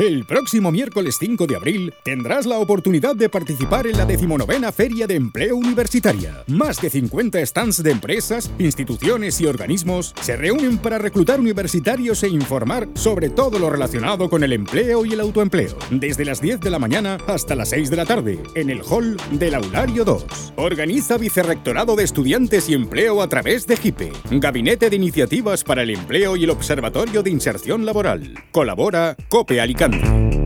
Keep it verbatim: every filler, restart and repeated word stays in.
El próximo miércoles cinco de abril tendrás la oportunidad de participar en la decimonovena Feria de Empleo Universitaria. Más de cincuenta stands de empresas, instituciones y organismos se reúnen para reclutar universitarios e informar sobre todo lo relacionado con el empleo y el autoempleo. Desde las diez de la mañana hasta las seis de la tarde, en el hall del Aulario dos. Organiza Vicerrectorado de Estudiantes y Empleo a través de GIPE, Gabinete de Iniciativas para el Empleo y el Observatorio de Inserción Laboral. Colabora COPE Alicante.